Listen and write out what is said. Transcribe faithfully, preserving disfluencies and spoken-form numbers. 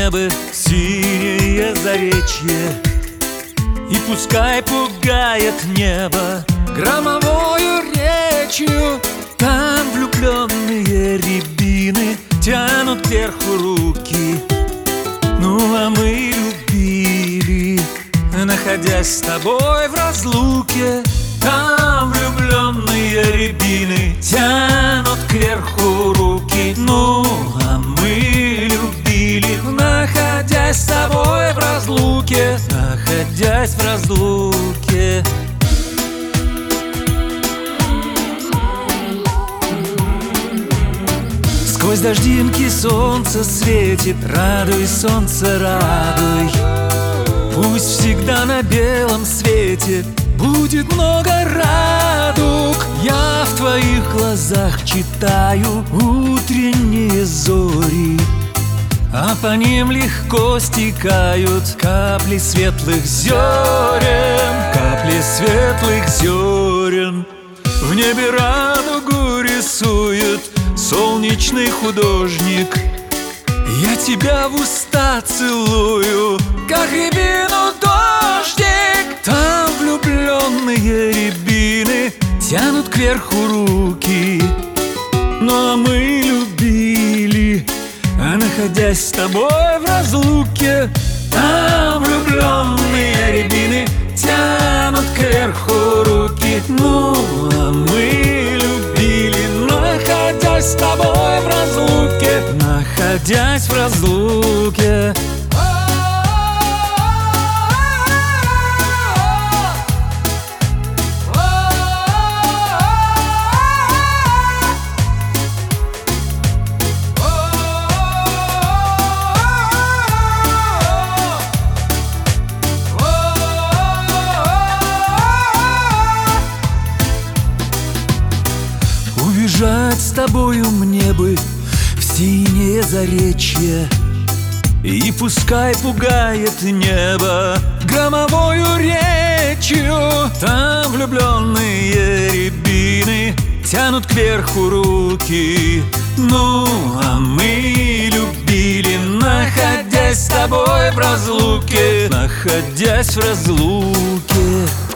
бы синее заречье, и пускай пугает небо громовою речью. Там влюбленные рябины тянут кверху руки. Ну а мы любили, находясь с тобой в разлуке. Там влюбленные рябины тянут кверху руки. Ну а мы любили, находясь с тобой в разлуке. Находясь в разлуке. Сквозь дождинки солнце светит. Радуй, солнце, радуй. Пусть всегда на белом свете будет много радуг. Я в твоих глазах читаю утренние зори, а по ним легко стекают капли светлых зерен. Капли светлых зерен. В небе радугу рисует солнечный художник. Я тебя в уста целую, как рябину дождик. Там влюбленные рябины тянут кверху руки. Ну а мы любили, а находясь с тобой в разлуке. Там влюбленные рябины тянут кверху руки. Ну а мы любили, находясь с тобой в разлуке. Находясь в разлуке. Убежать с тобою мне бы в синее заречье, и пускай пугает небо громовою речью. Там влюбленные рябины тянут кверху руки. Ну а мы любили, находясь с тобой в разлуке. Находясь в разлуке.